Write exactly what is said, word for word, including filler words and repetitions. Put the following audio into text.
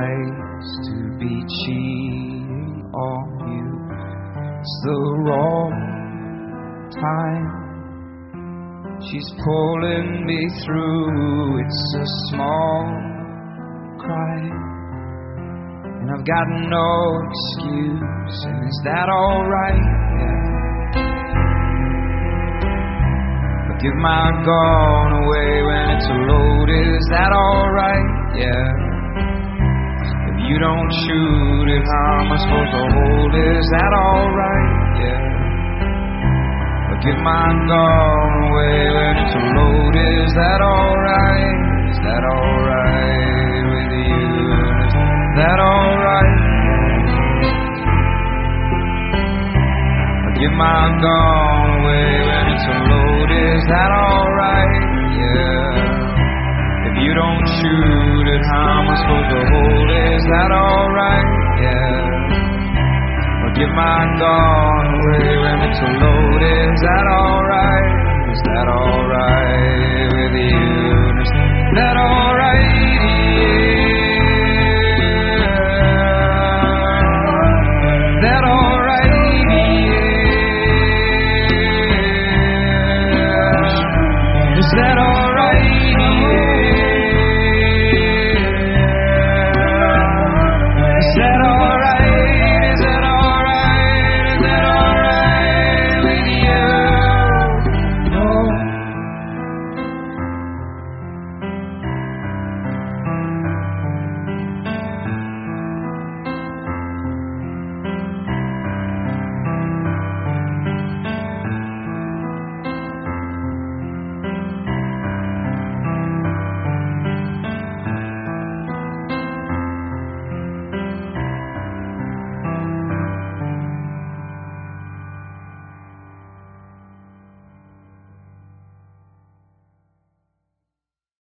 place to be cheating on you. It's the wrong time. She's pulling me through. It's a small cry, and I've got no excuse. And is that alright? Yeah. I give my gun away when it's loaded. Is that alright? Yeah. If you don't shoot it, how am I supposed to hold it? Is that alright? Yeah. I give my gun away when it's loaded. Is that alright? Is that alright with you? Is that alright? I give my gun away when it's loaded. Is that alright? Yeah. If you don't shoot it, how am I supposed to hold it? Is that alright? Yeah. I give my gun away when it's loaded. Is that alright? Is that alright with you?